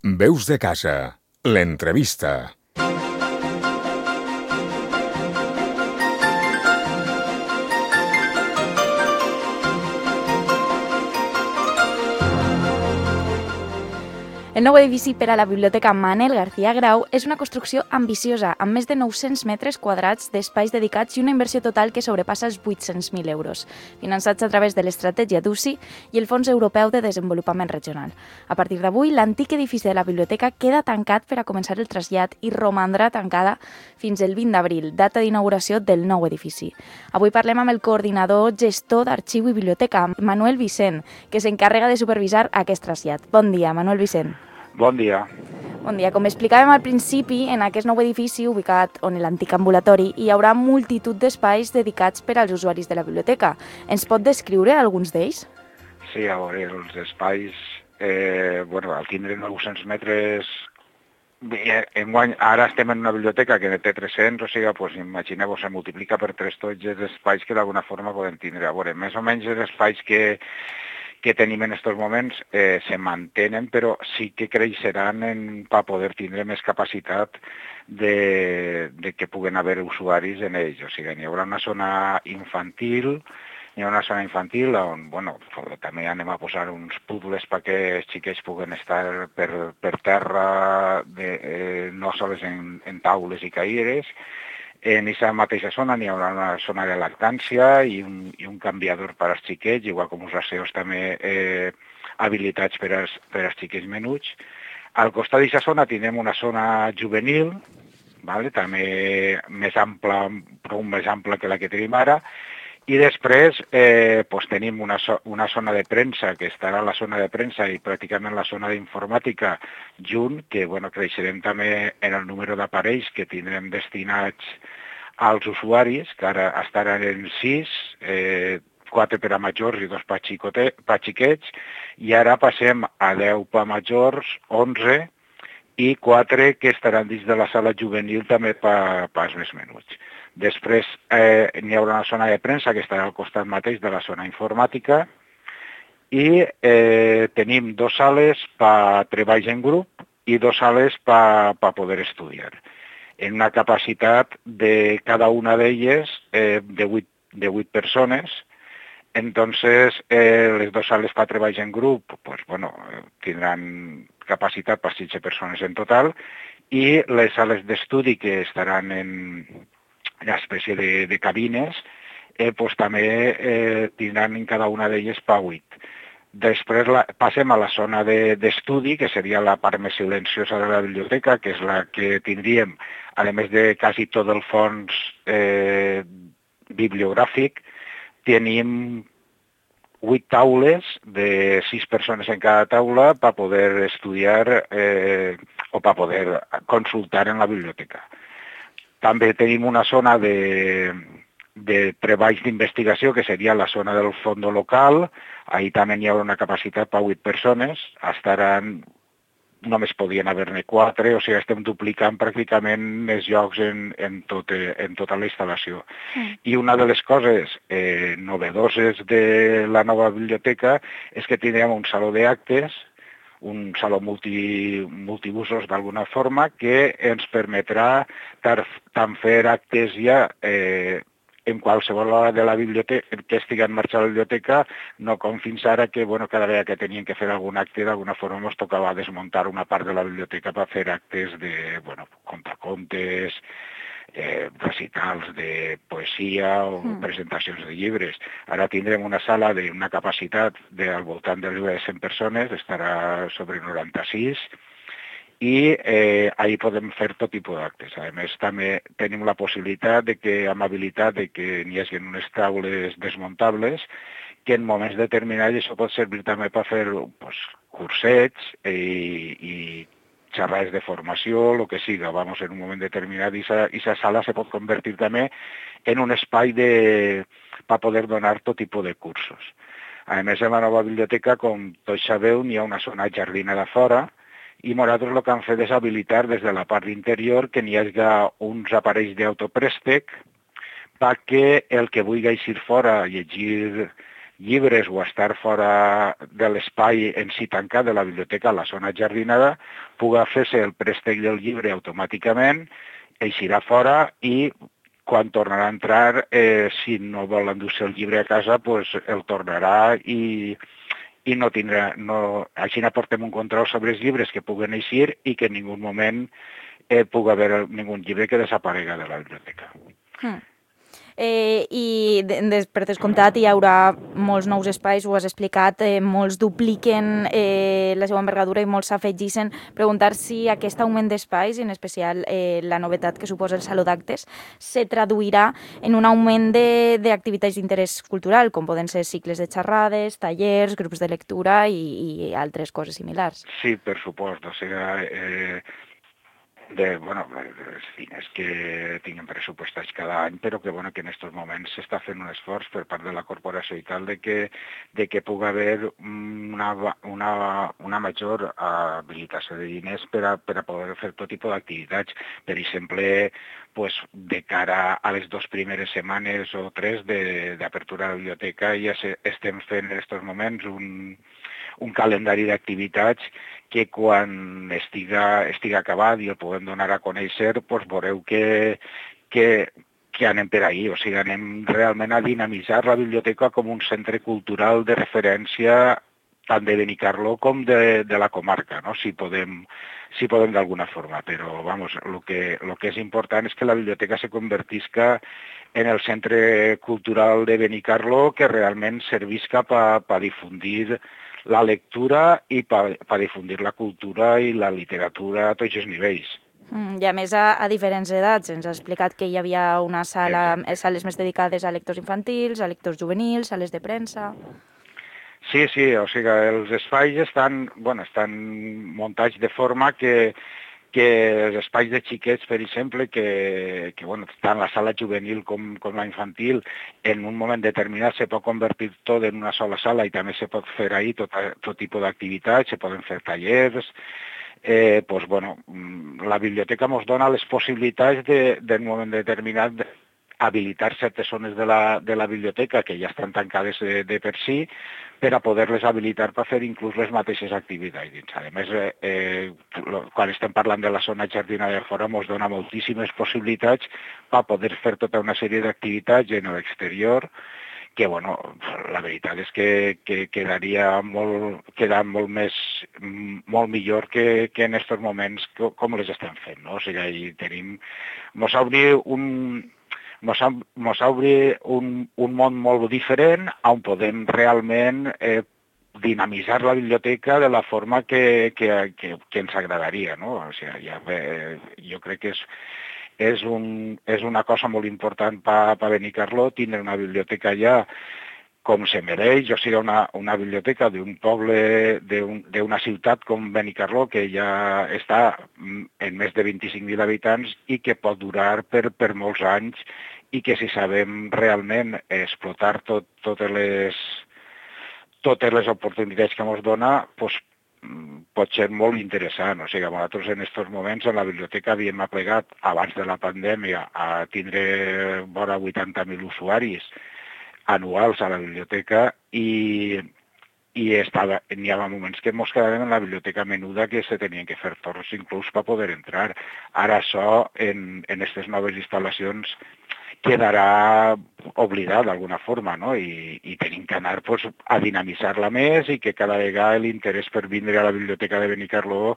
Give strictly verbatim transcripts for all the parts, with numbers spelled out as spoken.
Veus de casa, l'entrevista. El nou edifici per a la Biblioteca Manel García Grau és una construcció ambiciosa, amb més de nou-cents metres quadrats d'espais dedicats i una inversió total que sobrepassa els vuit-cents mil euros, finançats a través de l'estratègia d'U C I i el Fons Europeu de Desenvolupament Regional. A partir d'avui, l'antic edifici de la biblioteca queda tancat per a començar el trasllat i romandrà tancada fins el vint d'abril, data d'inauguració del nou edifici. Avui parlem amb el coordinador gestor d'Arxiu i Biblioteca, Manuel Vicent, que s'encarrega de supervisar aquest trasllat. Bon dia, Manuel Vicent. Bon dia. Bon dia. Com explicàvem al principi, en aquest nou edifici, ubicat on l'antic ambulatori, hi haurà multitud d'espais dedicats per als usuaris de la biblioteca. Ens pot descriure alguns d'ells? Sí, a veure, els espais, eh, bueno, al tindre nou-cents metres, enguany, ara estem en una biblioteca que té tres-cents, o sigui, pues, imagineu-vos, se multiplica per tres tots els espais que d'alguna forma podem tindre. A veure, més o menys els espais que que tenim en aquests moments eh, se mantenen, però sí que creixeran per poder tindre més capacitat de, de que puguen haver usuaris en ells. O sigui, hi haurà una zona infantil, hi ha una zona infantil on, bueno, també anem a posar uns puzzles perquè els xiquets puguen estar per, per terra, de, eh, no sols en, en taules i caires. En aquesta mateixa zona n'hi haurà una zona de lactància i un, i un canviador per als xiquets, igual com uns aseos també eh, habilitats per als, per als xiquets menuts. Al costat d'aquesta zona tindrem una zona juvenil, vale? També més ampla, prou més ampla que la que tenim ara, i després eh, pues tenim una, una zona de premsa, que estarà a la zona de premsa i pràcticament la zona d'informàtica junt, que bueno, creixerem també en el número d'aparells que tindrem destinats als usuaris, que ara estaran en sis, eh, quatre per a majors i dos per a xiquets, i ara passem a deu per a majors, onze, i quatre que estaran dins de la sala juvenil també per als més menuts. Després eh, n'hi haurà una zona de premsa que estarà al costat mateix de la zona informàtica i eh, tenim dues sales per treballs en grup i dues sales per poder estudiar. En una capacitat de cada una d'elles eh, de vuit, de vuit persones. Entonces, eh, les dues sales per treballs en grup pues, bueno, tindran capacitat per setze persones en total i les sales d'estudi que estaran en una espècie de, de cabines, eh, pues, també eh, tindran en cada una d'elles per vuit. Després la, passem a la zona d'estudi, de, que seria la part més silenciosa de la biblioteca, que és la que tindríem, a més de quasi tot el fons eh, bibliogràfic, tenim vuit taules de sis persones en cada taula per poder estudiar eh, o per poder consultar en la biblioteca. També tenim una zona de, de treballs d'investigació, que seria la zona del fondo local. Ahí també hi haurà una capacitat per vuit persones. Estaran, només podien haver-ne quatre, o sigui, estem duplicant pràcticament els llocs en, en, tot, en tota la instal·lació. Mm. I una de les coses eh, novedoses de la nova biblioteca és que tindrem un saló d'actes, un saló multi, multiusos d'alguna forma, que ens permetrà tant fer actes ja eh, en qualsevol hora de la biblioteca, que estigui en marxa la biblioteca, no com fins ara que bueno, cada vegada que tenien que fer algun acte d'alguna forma ens tocava desmuntar una part de la biblioteca per fer actes de bueno, contacontes, eh, recitals de poesia o mm. presentacions de llibres. Ara tindrem una sala d'una capacitat de, al voltant de cent persones, estarà sobre noranta-sis, i eh, ahí podem fer tot tipus d'actes. A més, també tenim la possibilitat de que, amb habilitat de que n'hi hagi unes taules desmuntables, que en moments determinats això pot servir també per fer pues, cursets i, i xerrades de formació, el que siga, vamos, en un moment determinat, i aquesta sala se pot convertir també en un espai de, per poder donar tot tipus de cursos. A més, en la nova biblioteca, com tots sabeu, n'hi ha una zona jardinera fora, i nosaltres el que hem fet és habilitar des de la part interior que n'hi hagi uns aparells d'autoprèstec perquè el que vulgui eixir fora a llegir llibres o estar fora de l'espai en si tancat de la biblioteca, a la zona jardinada, puga fer-se el préstec del llibre automàticament, eixirà fora i quan tornarà a entrar, eh, si no vol endur-se el llibre a casa, pues el tornarà i, i no tindrà... No, així aportem un control sobre els llibres que puguen eixir i que en ningú moment eh, pugui haver ningú llibre que desaparega de la biblioteca. Hmm. Eh, I de, de, per descomptat hi haurà molts nous espais, ho has explicat, eh, molts dupliquen eh, la seva envergadura i molts s'afegissen. Preguntar si aquest augment d'espais, en especial eh, la novetat que suposa el Saló d'Actes, se traduirà en un augment d'activitats d'interès cultural, com poden ser cicles de xerrades, tallers, grups de lectura i, i altres coses similars. Sí, per supost. O sigui, eh, de, bueno, els diners que tinguem pressupostats cada any, però que, bueno, que en aquests moments s'està fent un esforç per part de la corporació i tal de que, de que pugui haver una, una, una major habilitació de diners per a, per a poder fer tot tipus d'activitats. Per exemple, pues, de cara a les dues primeres setmanes o tres d'apertura de la biblioteca ja se, estem fent en aquests moments un, un calendari d'activitats que quan estiga, estiga acabat i el puguem donar a conèixer, doncs veureu que, que, que anem per ahí. O sigui, anem realment a dinamitzar la biblioteca com un centre cultural de referència tant de Benicarló com de, de la comarca, no? si podem, si podem d'alguna forma. Però, vamos, el que, lo que és important és que la biblioteca se convertisca en el centre cultural de Benicarló que realment servisca per pa difundir la lectura i per pa difundir la cultura i la literatura a tots els nivells. Mm, I a més a, a diferents edats. Ens ha explicat que hi havia una sala, Exacte. sales més dedicades a lectors infantils, a lectors juvenils, sales de premsa... Sí, sí, o sigui, els espais estan, bueno, estan muntats de forma que, que els espais de xiquets, per exemple, que, que bueno, tant la sala juvenil com, com la infantil, en un moment determinat se pot convertir tot en una sola sala i també se pot fer ahí tot, tot tipus d'activitats, se poden fer tallers. Eh, pues, bueno, la biblioteca ens dona les possibilitats de, en un moment determinat de habilitar certes zones de la, de la biblioteca que ja estan tancades de, de per si, per a poder-les habilitar per fer inclús les mateixes activitats. A més, eh, quan estem parlant de la zona jardina de fora, ens dona moltíssimes possibilitats per poder fer tota una sèrie d'activitats en l'exterior, que, bueno, la veritat és que, que quedaria molt, queda molt més, molt millor que, que en aquests moments com les estem fent, no? O sigui, tenim... Ens obri un... Ens obri un, un món molt diferent on podem realment eh, dinamitzar la biblioteca de la forma que, que, que, que ens agradaria, no? O sigui, ja, eh, jo crec que és, és, un, és una cosa molt important per pa Benicarló tindre una biblioteca allà com se mereix, o sigui, una, una biblioteca d'un poble, d'una ciutat com Benicarló, que ja està en més de vint-i-cinc mil habitants i que pot durar per, per molts anys i que si sabem realment explotar tot, totes, les, totes les oportunitats que ens dona, doncs, pot ser molt interessant. O sigui, nosaltres en aquests moments en la biblioteca havíem aplegat, abans de la pandèmia, a tindre vora vuitanta mil usuaris anuals a la biblioteca i, i n'hi havia moments que ens quedàvem en la biblioteca menuda que se tenien que fer torns inclús per poder entrar. Ara això, en aquestes noves instal·lacions, quedarà oblidat d'alguna forma, no? I, i tenim que anar pues, a dinamitzar-la més i que cada vegada l'interès per vindre a la biblioteca de Benicarló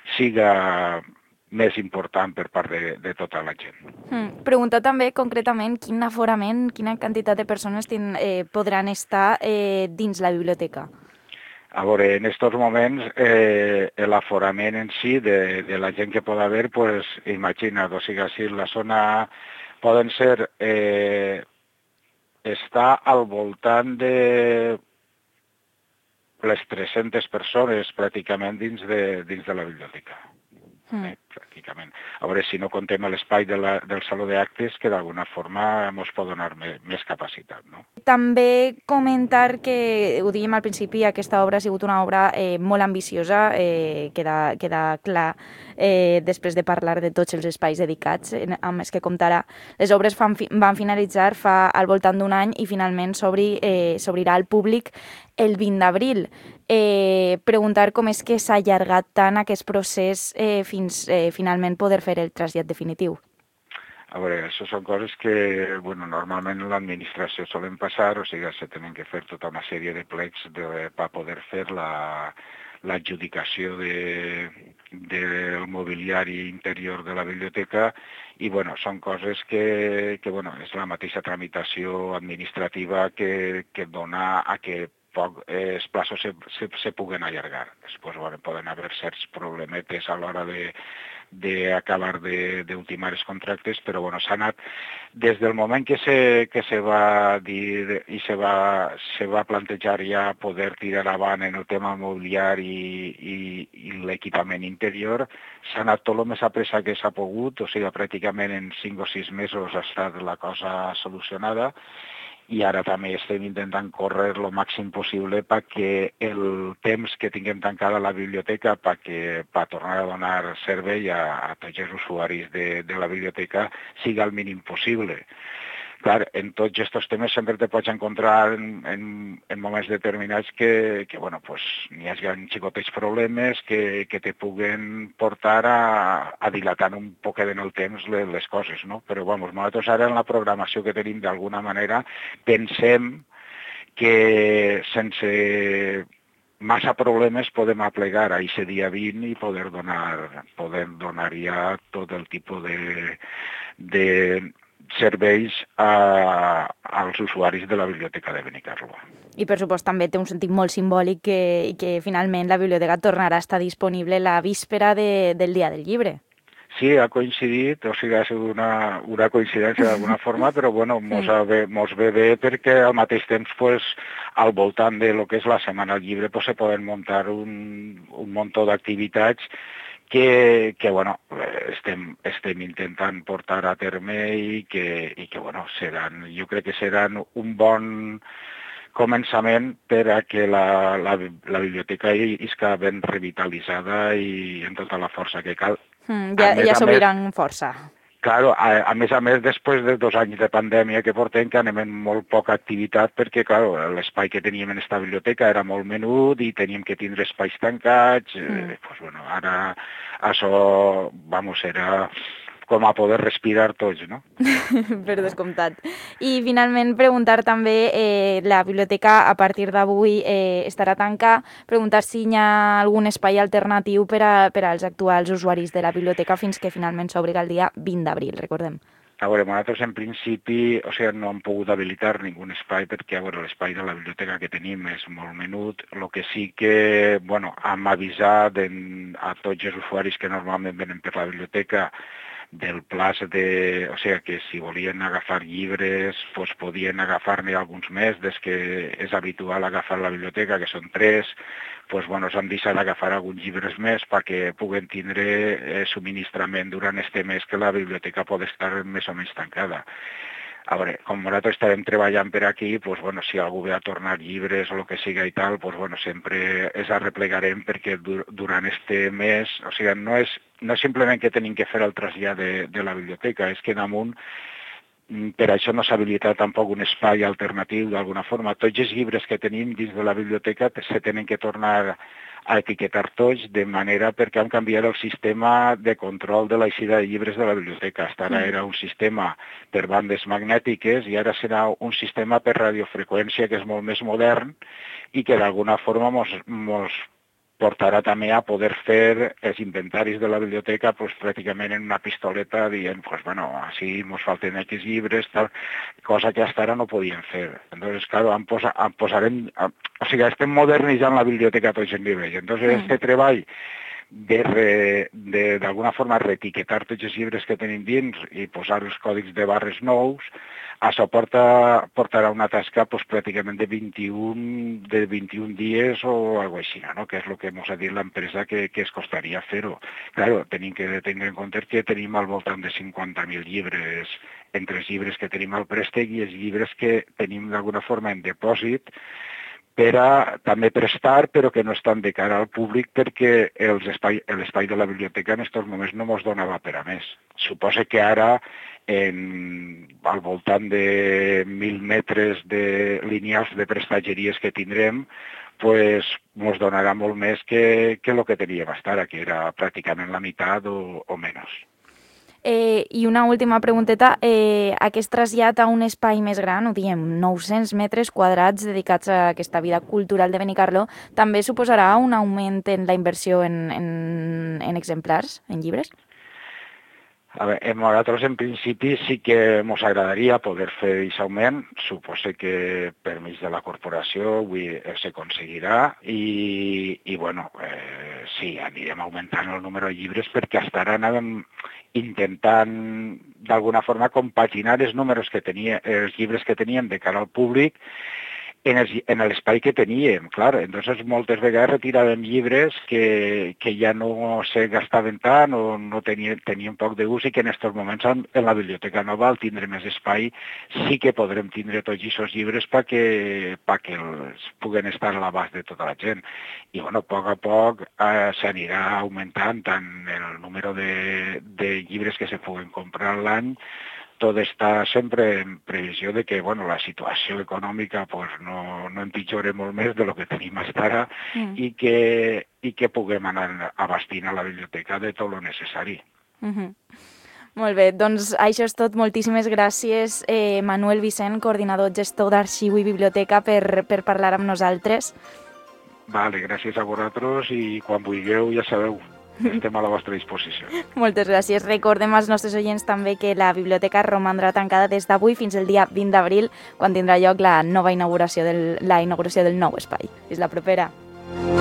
siga més important per part de, de tota la gent. Mm. Pregunta també concretament quin aforament, quina quantitat de persones tin, eh, podran estar eh, dins la biblioteca. A veure, en aquests moments eh, l'aforament en si de, de la gent que pot haver, pues, imagina't, o sigui, si la zona poden ser, eh, està al voltant de les tres-centes persones pràcticament dins de, dins de la biblioteca. Mm. Eh, pràcticament. A veure, si no contem l'espai de la, del Saló d'Actes, que d'alguna forma ens pot donar més, més capacitat, no? També comentar que, ho dèiem al principi, aquesta obra ha sigut una obra eh, molt ambiciosa, eh, queda, queda clar eh, després de parlar de tots els espais dedicats en, amb els que comptarà. Les obres fan, van finalitzar fa al voltant d'un any i finalment s'obri, eh, s'obrirà al públic el vint d'abril. Eh, preguntar com és que s'ha allargat tant aquest procés eh, fins eh, finalment poder fer el trasllat definitiu. A veure, això són coses que, bueno, normalment en l'administració solen passar, o sigui, se tenen que fer tota una sèrie de plecs de, per poder fer la, l'adjudicació de, del mobiliari interior de la biblioteca i, bueno, són coses que, que bueno, és la mateixa tramitació administrativa que, que dona a que poc, eh, els plaços se, se, se puguen allargar. Després, bueno, poden haver certs problemetes a l'hora de d'acabar d'ultimar els contractes, però bueno, s'ha anat des del moment que se, que se va dir i se va, se va plantejar ja poder tirar avant en el tema mobiliari i, i, i l'equipament interior, s'ha anat tot el més a pressa que s'ha pogut, o sigui, pràcticament en cinc o sis mesos ha estat la cosa solucionada. I ara també estem intentant córrer el màxim possible perquè el temps que tinguem tancada la biblioteca perquè per tornar a donar servei a, a tots els usuaris de, de la biblioteca siga el mínim possible. Clar, en tots aquests temes sempre te pots encontrar en, en, en moments determinats que, que bueno, pues, n'hi ha xicotets problemes que, que te puguen portar a, a dilatar un poquet en el temps les, les coses, no? Però, vamos, nosaltres ara en la programació que tenim d'alguna manera pensem que sense massa problemes podem aplegar a aquest dia vint i poder donar, poder donar ja tot el tipus de, de serveis a, als usuaris de la Biblioteca de Benicarló. I per supost també té un sentit molt simbòlic que, que finalment la biblioteca tornarà a estar disponible la víspera de, del Dia del Llibre. Sí, ha coincidit, o sigui, ha sigut una, una coincidència d'alguna forma, però bueno, mos, ve, mos ve bé perquè al mateix temps, pues, al voltant de lo que és la Setmana del Llibre, pues, se poden muntar un, un munt d'activitats que, que bueno, estem, estem intentant portar a terme i que, i que bueno, seran, jo crec que seran un bon començament per a que la, la, la biblioteca isca ben revitalitzada i amb tota la força que cal. Mm, ja ja s'obriran força. Claro, a, a més a més, després de dos anys de pandèmia que portem, que anem en molt poca activitat, perquè, claro, l'espai que teníem en esta biblioteca era molt menut i teníem que tindre espais tancats. Mm. Eh, pues, bueno, ara això, vamos, era com a poder respirar tots, no? Per descomptat. I finalment preguntar també, eh, la biblioteca a partir d'avui eh, estarà tancada, preguntar si hi ha algun espai alternatiu per, a, per als actuals usuaris de la biblioteca fins que finalment s'obrirà el dia vint d'abril, recordem. A veure, nosaltres en principi, o sigui, no hem pogut habilitar ningú espai perquè, a veure, l'espai de la biblioteca que tenim és molt menut. El que sí que, bueno, hem avisat en, a tots els usuaris que normalment venen per la biblioteca del plaç de... O sigui, que si volien agafar llibres, doncs podien agafar-ne alguns més, des que és habitual agafar la biblioteca, que són tres, doncs, bueno, s'han deixat d'agafar alguns llibres més perquè puguen tindre eh, subministrament durant este mes que la biblioteca pot estar més o menys tancada. A veure, com nosaltres estarem treballant per aquí, doncs, bueno, si algú ve a tornar llibres o el que siga i tal, doncs, bueno, sempre es arreplegarem perquè dur durant este mes, o sigui, no és, no és simplement que tenim que fer el trasllat de, de la biblioteca, és que damunt per això no s'ha habilitat tampoc un espai alternatiu d'alguna forma. Tots els llibres que tenim dins de la biblioteca se tenen que tornar a etiquetar tots de manera perquè han canviat el sistema de control de l'eixida de llibres de la biblioteca. Hasta ara era un sistema per bandes magnètiques i ara serà un sistema per radiofreqüència que és molt més modern i que d'alguna forma mos, mos portarà també a poder fer els inventaris de la biblioteca pues, pràcticament en una pistoleta dient, pues, bueno, així ens falten X llibres, tal, cosa que fins ara no podien fer. Entonces, claro, em posa, em posarem, o sigui, estem modernitzant la biblioteca a tots els nivells. Entonces, mm. este treball d'alguna forma reetiquetar tots els llibres que tenim dins i posar els còdics de barres nous, això porta, portarà una tasca pues, pràcticament de vint-i-un, de vint-i-un dies o alguna cosa així, no? Que és el que ens ha dit l'empresa que, que es costaria fer-ho. Claro, tenim que tenir en compte que tenim al voltant de cinquanta mil llibres entre els llibres que tenim al préstec i els llibres que tenim d'alguna forma en depòsit per a també prestar, però que no estan de cara al públic perquè l'espai de la biblioteca en aquests moments no ens donava per a més. Suposa que ara, en, al voltant de mil metres de lineals de prestatgeries que tindrem, pues, ens donarà molt més que, que el que teníem fins ara, que era pràcticament la meitat o, o menys. Eh, I una última pregunteta, eh, aquest trasllat a un espai més gran, ho diem, nou-cents metres quadrats dedicats a aquesta vida cultural de Benicarló, també suposarà un augment en la inversió en, en, en exemplars, en llibres? A veure, a nosaltres en principi sí que ens agradaria poder fer aquest augment, suposo que per mig de la corporació avui s'aconseguirà i, i bueno, eh, sí, anirem augmentant el número de llibres perquè fins ara anàvem intentant d'alguna forma compaginar els números que tenia, els llibres que teníem de cara al públic en l'espai que teníem, clar. Entonces, moltes vegades retiràvem llibres que, que ja no se gastaven tant o no tenien, tenien poc d'ús i que en aquests moments en, en la biblioteca nova, al tindre més espai, sí que podrem tindre tots aquests llibres perquè pa que els puguen estar a l'abast de tota la gent. I, bueno, a poc a poc eh, s'anirà augmentant tant el número de, de llibres que se puguen comprar l'any. Tot està sempre en previsió de que bueno, la situació econòmica pues, no, no empitjore molt més de lo que tenim fins ara mm. i, que, i que puguem anar abastint a la biblioteca de tot el necessari. Mm-hmm. Molt bé, doncs això és tot. Moltíssimes gràcies, eh, Manuel Vicent, coordinador gestor d'Arxiu i Biblioteca, per, per parlar amb nosaltres. Vale, gràcies a vosaltres i quan vulgueu ja sabeu. Estem a la vostra disposició. Moltes gràcies. Recordem als nostres oients també que la biblioteca romandrà tancada des d'avui fins el dia vint d'abril, quan tindrà lloc la nova inauguració del, la inauguració del nou espai. Fins la propera.